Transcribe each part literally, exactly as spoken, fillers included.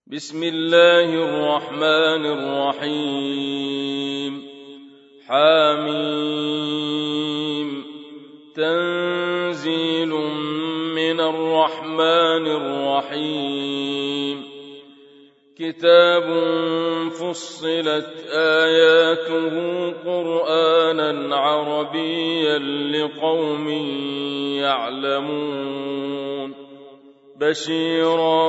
بسم الله الرحمن الرحيم. حاميم. تنزيل من الرحمن الرحيم. كتاب فصلت آياته قرآنا عربيا لقوم يعلمون بشيرا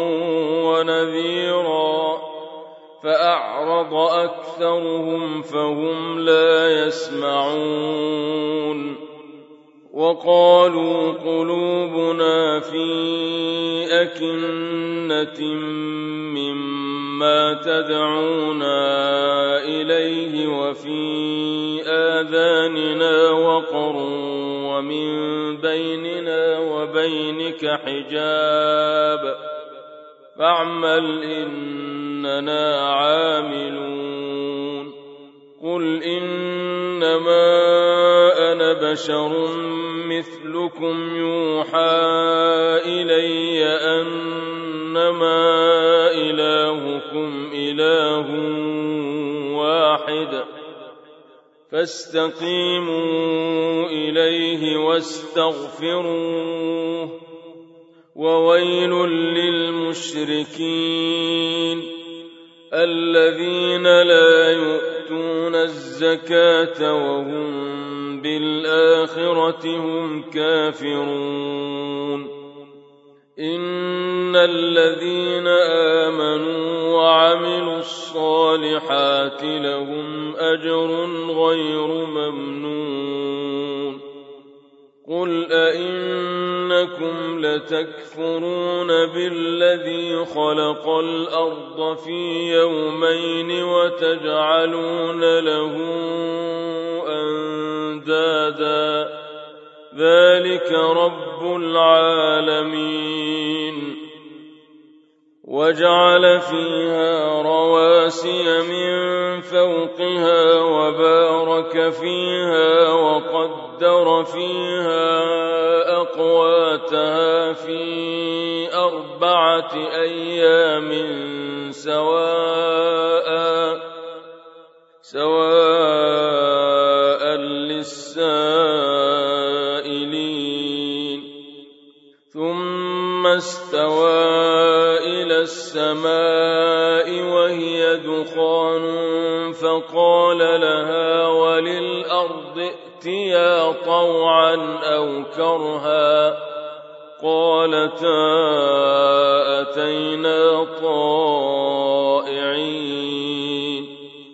ونذيرا فأعرض أكثرهم فهم لا يسمعون وقالوا قلوبنا في أكنة مما تدعونا إليه وفي آذاننا وقر ومن بيننا وبينك حجاب فاعمل إننا عاملون. قل إنما أنا بشر مثلكم يوحى إلي أنما إلهكم إله واحد فاستقيموا إليه واستغفروه وويل للمشركين الذين لا يؤتون الزكاة وهم بالآخرة هم كافرون. إن الذين آمنوا وعملوا الصالحات لهم أجر غير ممنون. قل أئنكم لتكفرون بالذي خلق الأرض في يومين وتجعلون له أندادا ذلك رب العالمين. وجعل فيها رواسي من فوقها وبارك فيها وقدر فيها أقواتها في أربعة أيام سواء سواء للسائلين. ثم استوى إلى السماء وهي دخان فقال لها وللأرض ائتيا طوعا أو كرها قالتا أتينا طائعين.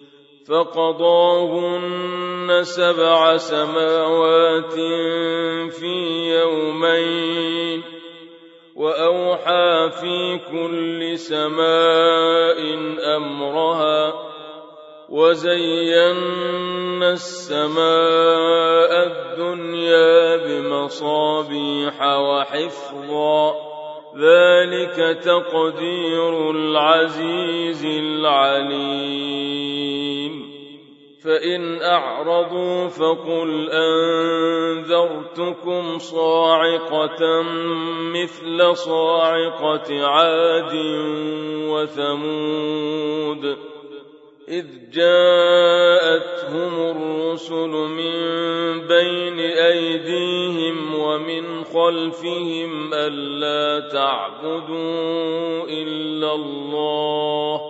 فقضاهن سبع سماوات في يومين وأوحى في كل سماء أمرها وزينا السماء الدنيا بمصابيح وحفظا ذلك تقدير العزيز العليم. فإن أعرضوا فقل أنذرتكم صاعقة مثل صاعقة عاد وثمود إذ جاءتهم الرسل من بين أيديهم ومن خلفهم ألا تعبدوا إلا الله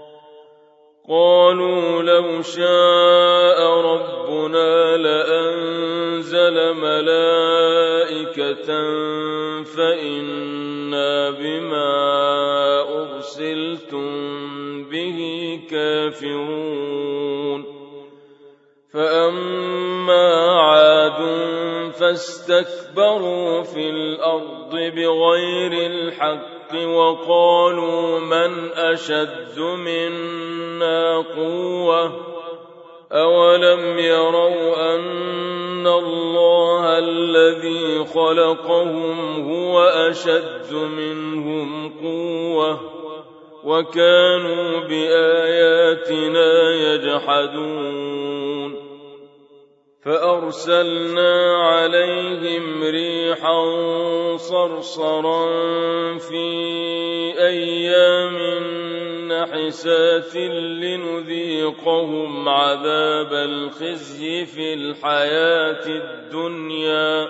قالوا لو شاء ربنا لأنزل ملائكة فإنا بما أرسلتم به كافرون. فأما عاد فاستكبروا في الأرض بغير الحق وقالوا من أشد منا قوة أولم يروا أن الله الذي خلقهم هو أشد منهم قوة وكانوا بآياتنا يجحدون. فأرسلنا عليهم ريحا صرصرا في أيام حسات لنذيقهم عذاب الخزي في الحياة الدنيا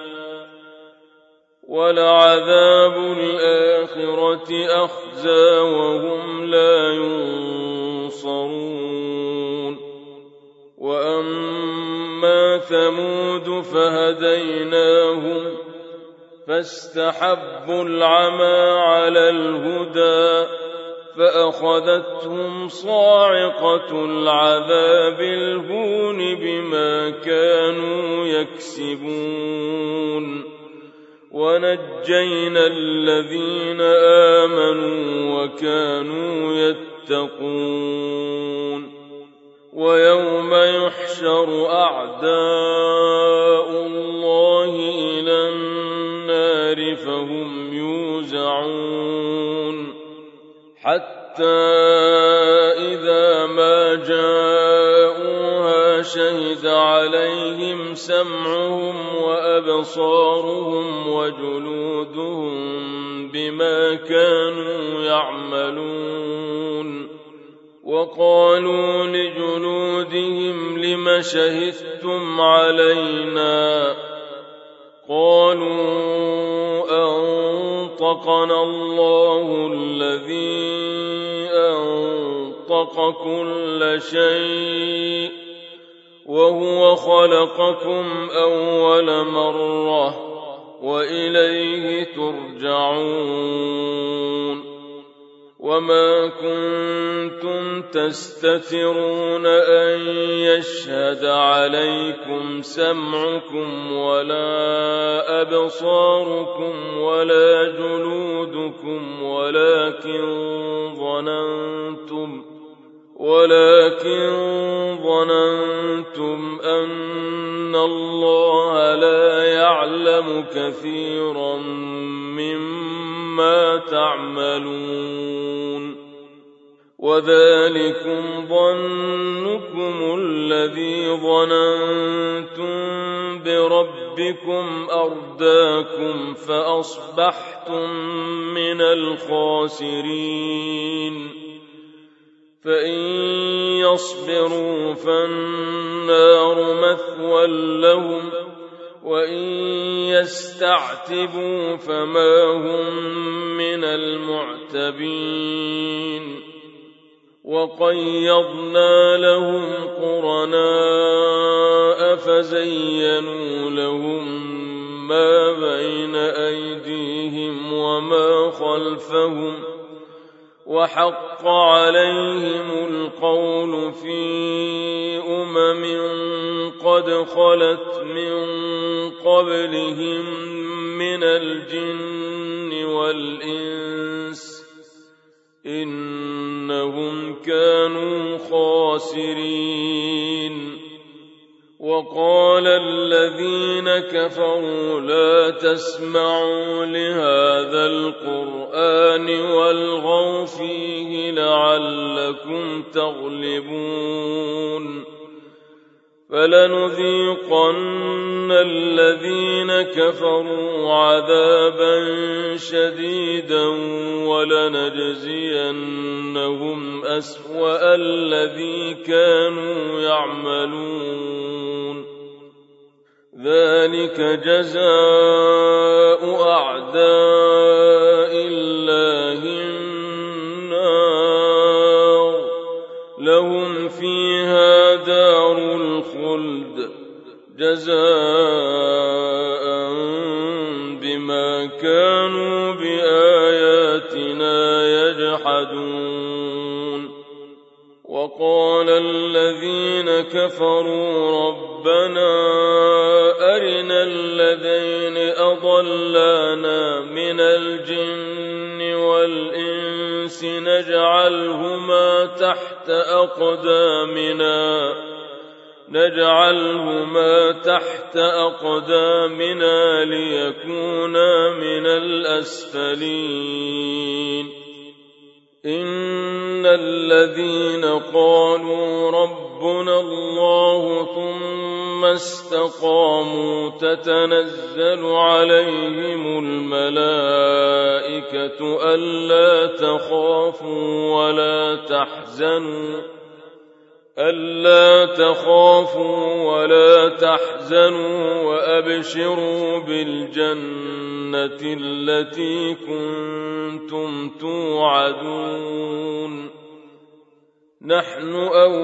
ولعذاب الآخرة أخزى وهم لا ينصرون وأما ثمود فهديناهم فاستحبوا العمى على الهدى فأخذتهم صاعقة العذاب الهون بما كانوا يكسبون ونجينا الذين آمنوا وكانوا يتقون ويوم يحشر أعداء الله إلى النار فهم يوزعون حتى إذا ما جاءوها شهد عليهم سمعهم وأبصارهم وجلودهم بما كانوا يعملون وقالوا لجلودهم لم شهدتم علينا قالوا أنطقنا الله الذي أنطق كل شيء وهو خلقكم أول مرة وإليه ترجعون وما كنتم تستترون أن يشهد عليكم سمعكم ولا أبصاركم ولا جلودكم ولكن ظننتم ولكن ظننتم أن الله لا يعلم كثيرا مما تعملون وذلكم ظنكم الذي ظننتم بربكم أرداكم فأصبحتم من الخاسرين فإن يصبروا فالنار مثوى لهم وإن يستعتبوا فما هم من المعتبين وقيضنا لهم قرناء فزينوا لهم ما بين أيديهم وما خلفهم وحق عليهم القول في أمم قد خلت من قبلهم من الجن والإنس إنهم كانوا خاسرين وقال الذين كفروا لا تسمعوا لهذا القرآن والغوا فيه لعلكم تغلبون فلنذيقن الذين كفروا عذابا شديدا ولنجزينهم أسوأ الذي كانوا يعملون ذلك جزاء أعداء الله النار لهم فيها دار الخلد جزاء بما كانوا بآياتنا يجحدون وقال الذين كفروا ربنا أرنا الذين أضلانا من الجن والإنس نجعلهما تحت أقدامنا نجعلهما تحت أقدامنا ليكونا من الأسفلين إن الذين قالوا ربنا الله ثم ثم استقاموا تتنزل عليهم الملائكة ألا تخافوا ولا تحزنوا ألا تخافوا ولا تحزنوا وأبشروا بالجنة التي كنتم توعدون نحن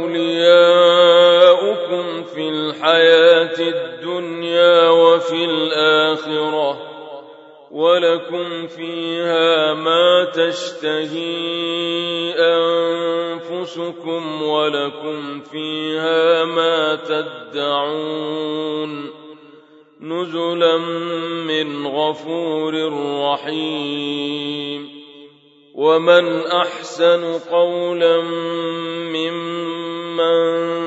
أولياؤكم في الحياة الدنيا وفي الآخرة ولكم فيها ما تشتهي أنفسكم ولكم فيها ما تدعون نزلا من غفور رحيم ومن أحسن قولا ممن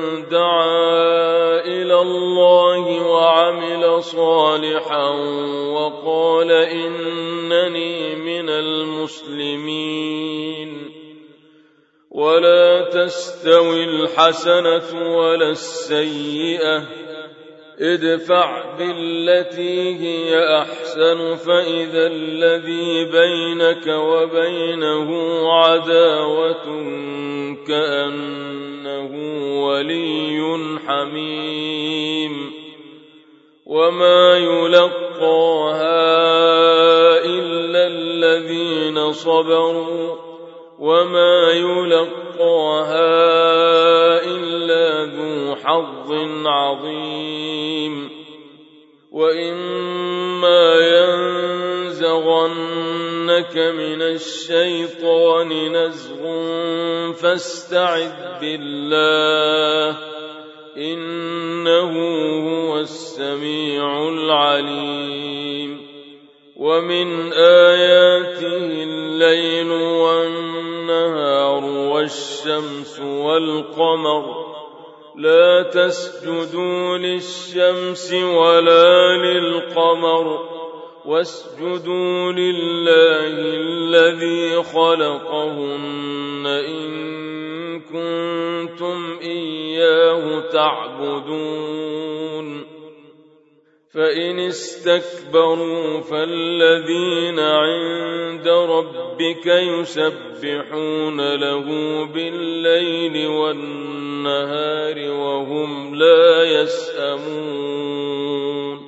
دعا إلى الله وعمل صالحا وقال إنني من المسلمين ولا تستوي الحسنة ولا السيئة ادفع بالتي هي أحسن فإذا الذي بينك وبينه عداوة كأنه ولي حميم وما يلقاها إلا الذين صبروا وما يلقاها إلا ذو حظ عظيم وإما ينزغنك من الشيطان نزغ فاستعذ بالله إنه هو السميع العليم ومن آياته الليل والنهار والشمس والقمر لا تسجدوا للشمس ولا للقمر واسجدوا لله الذي خلقهن إن كنتم إياه تعبدون فإن استكبروا فالذين عند ربك يسبحون له بالليل والنهار وهم لا يسأمون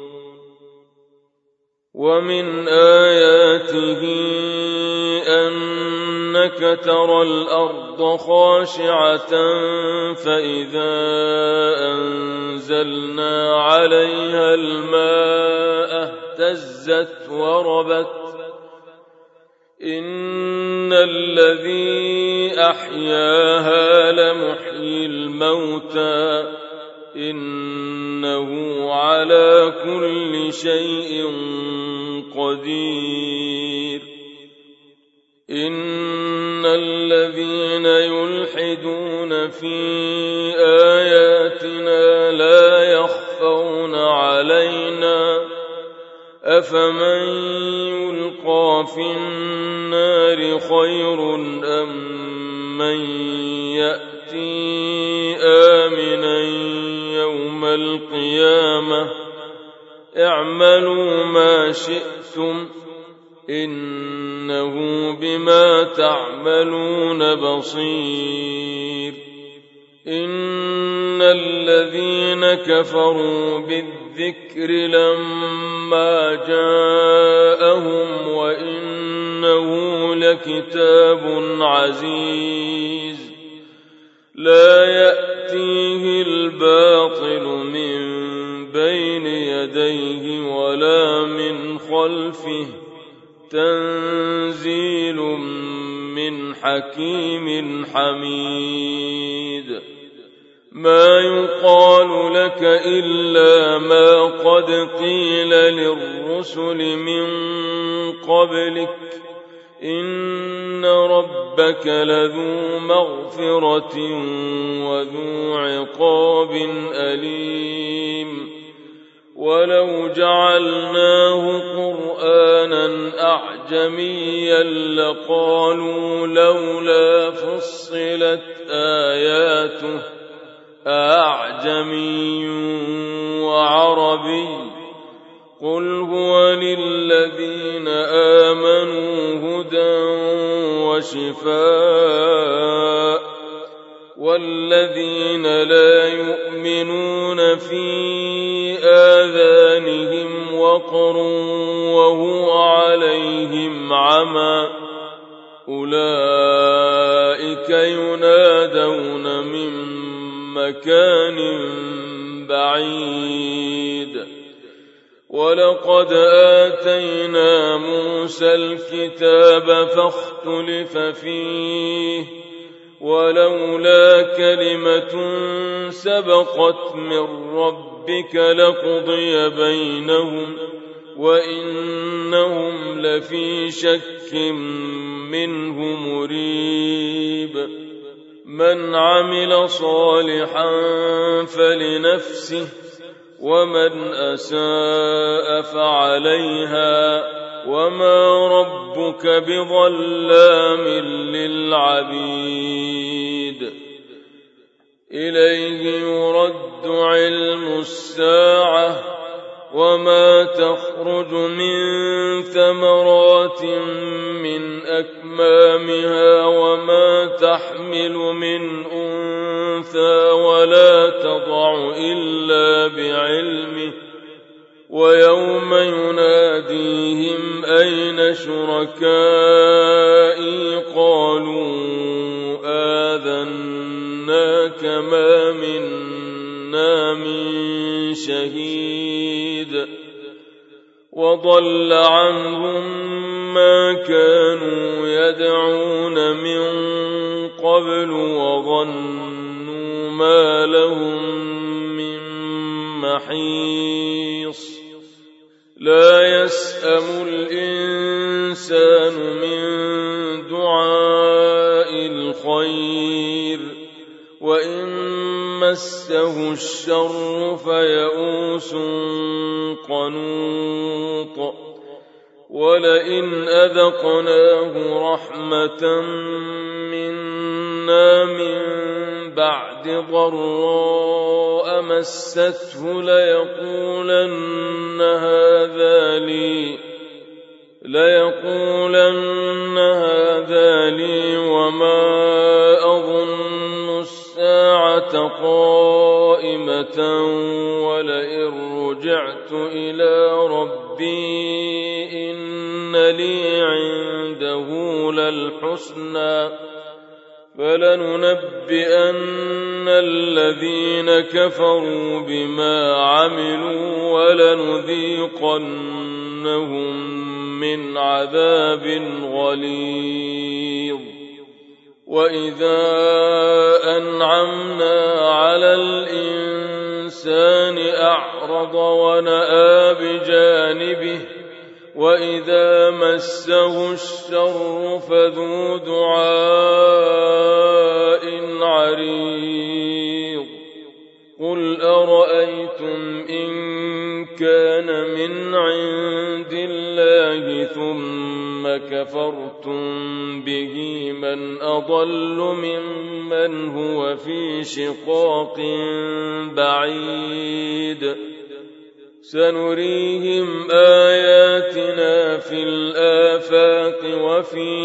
ومن آياته أنك ترى الأرض خاشعة فإذا أنزلنا عليها الماء اهتزت وربت إن الذي أحياها لمحيي الموتى إنه على كل شيء قدير إن الذين يلحدون في آياتنا لا يخفون علينا أفمن يلقى في النار خير أم من يأتي آمنا يوم القيامة اعملوا ما شئتم إنه بما تعملون بصير إن الذين كفروا بالذكر لما جاءهم وإنه لكتاب عزيز لا يأتيه الباطل من بين يديه ولا من خلفه تنزيل من حكيم حميد ما يقال لك إلا ما قد قيل للرسل من قبلك إن ربك لذو مغفرة وذو عقاب أليم ولو جعلناه قرآنا أعجميا لقالوا لولا فصلت آياته أعجمي وعربي قل هو للذين آمنوا هدى وشفاء والذين لا يؤمنون في آذانهم وقر وهو عليهم عمى أولئك ينادون من مكان بعيد ولقد آتينا موسى الكتاب فاختلف فيه ولولا كلمة سبقت من ربك لقضي بينهم وإنهم لفي شك منه مريب من عمل صالحا فلنفسه ومن أساء فعليها وما ربك بظلام للعبيد إليه يرد علم الساعة وما تخرج من ثمرات من أكمامها وما تحمل من أنثى ولا تضع إلا بعلمه ويوم يناديهم أين شركائي قالوا آذناك ما منا من شهيد وضل عنهم ما كانوا يدعون من قبل وظنوا ما لهم من محيص لا يسأم الإنسان من دعاء الخير وإن مسه الشر فيئوس قنوط ولئن أذقناه رحمة منا من بعد ضراء مسته ليقولن هذا لي ليقولن هذا لي وما أظن الساعة قائمة ولئن رجعت إلى ربي إن لي عنده للحسنى فلننبئن الذين كفروا بما عملوا ولنذيقنهم من عذاب غليظ وإذا أنعمنا على الإنسان أعرض ونأى بجانبه وإذا مسه الشر فذو دعاء عريض قل أرأيتم إن كان من عند الله ثم كفرتم به من أضل ممن هو في شقاق بعيد سنريهم آياتنا في الآفاق وفي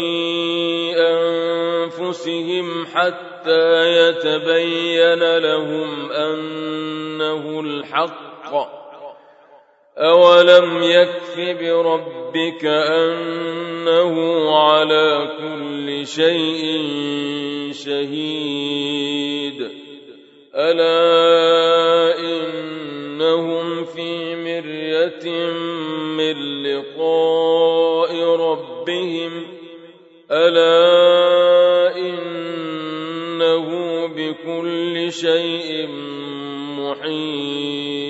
أنفسهم حتى يتبين لهم أنه الحق أولم يكف بربك أنه على كل شيء شهيد ألا إنهم في مرية من لقاء ربهم ألا إنه بكل شيء محيط